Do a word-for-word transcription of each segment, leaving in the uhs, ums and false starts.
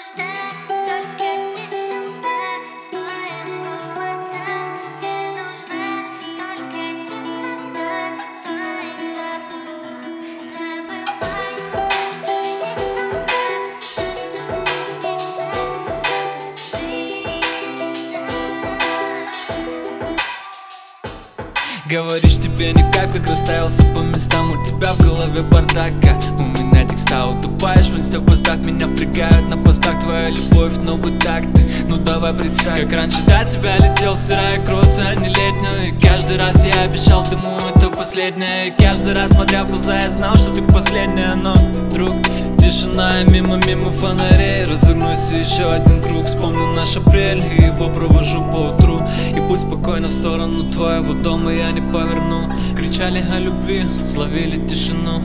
нужна только тишина с твоим голосом. Мне нужна только темнота с твоим запахом. Забывай все, что есть у нас, все, что спомнится. Говоришь, тебе не в кайф, как расставился по местам. У тебя в голове бардака, у меня текста утупаешь. В инсте в постах меня впрягают, на постах твоя любовь, новый такты. Ну давай представь, как раньше до тебя летел, стирая кроссы, а не летнюю. И каждый раз я обещал дыму, это последнее. И каждый раз, смотря в глаза, я знал, что ты последняя. Но, друг, тишина и мимо-мимо фонарей. Развернусь еще один круг, вспомню наш апрель и его провожу по утру. И будь спокойна, в сторону твоего дома я не поверну. Кричали о любви, словили тишину.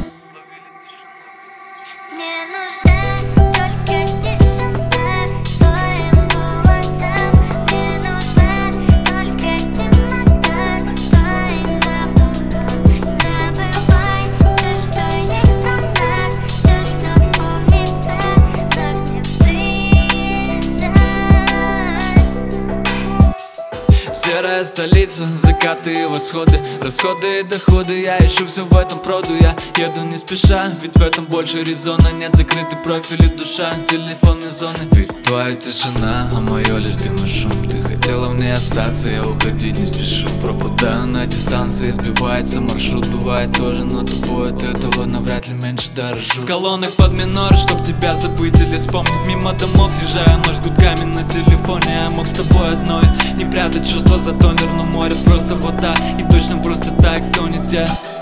Мне нужна только тишина с твоим голосом. Мне нужна только темнота с твоим запахом. Забывай все, что есть про нас, все, что вспомнится, вновь не приезжай. Серая столица, закаты и восходы, расходы и доходы. Я ищу все в этом проду, я еду не спеша, ведь в этом больше резона. Нет закрытый профиль и душа, телефонной зоны. Ведь твоя тишина, а мое лишь дым и шум. Ты хотела в ней остаться, я уходить не спешу. Пропадаю на дистанции, сбивается маршрут. Бывает тоже, но тобой от этого навряд ли меньше дорожу. С колонок под минор, чтоб тебя забыть или вспомнить. Мимо домов съезжая ночь с гудками на телефоне. Я мог с тобой одной не прятать чувства за тонер, но море просто вода. И точно просто так тонет я.